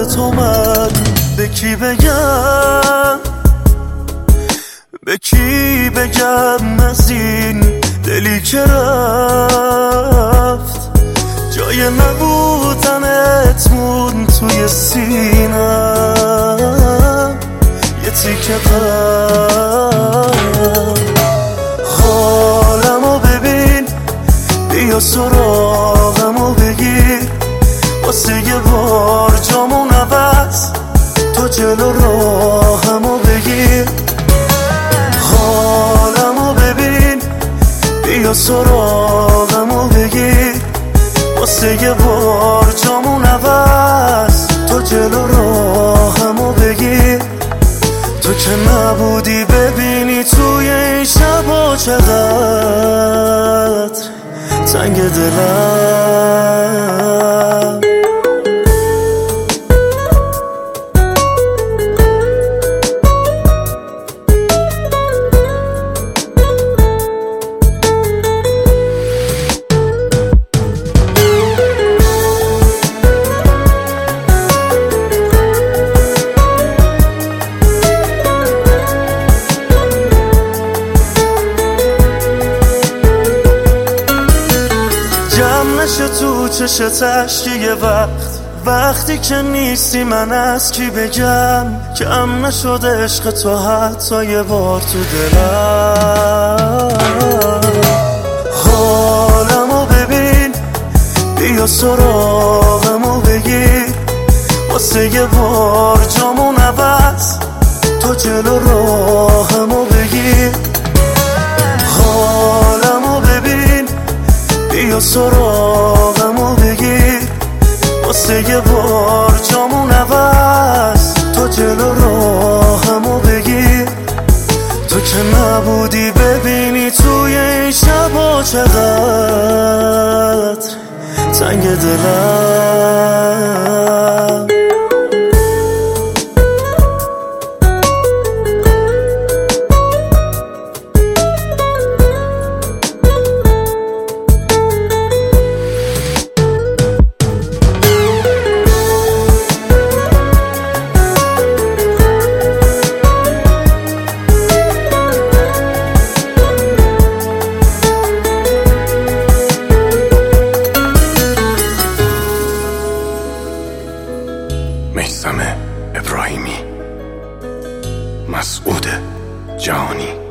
تو من به کی بگم، به کی بگم از این دلی که رفت، جای نبودنت مون توی سینم یه تیکه قلب. حالمو ببین، بیا سراغمو بگیر، واسه یه بار جامون عوض تو جلو راهمو بگیر. حالمو ببین، بیا سراغمو بگیر، واسه یه بار جامون عوض تو جلو راهمو بگیر. تو که نبودی ببینی توی این شبا چقدر تنگ دلم. نشه تو چشت اشکی یه وقتی که نیستی من از کی بگم، کم نشده عشق تو حتی یه بار تو دلم. حالمو ببین، بیا سراغمو بگیر، واسه یه بار جامون عوض تو جلو راهمو بگیر. حالمو ببین، بیا سراغمو بگیر، واسه یه بار جامون عوض تو جلو راهمو بگیر. تو که نبودی ببینی توی این شبا چقدر تنگ دلم. میثم ابراهیمی، مسعود جهانی.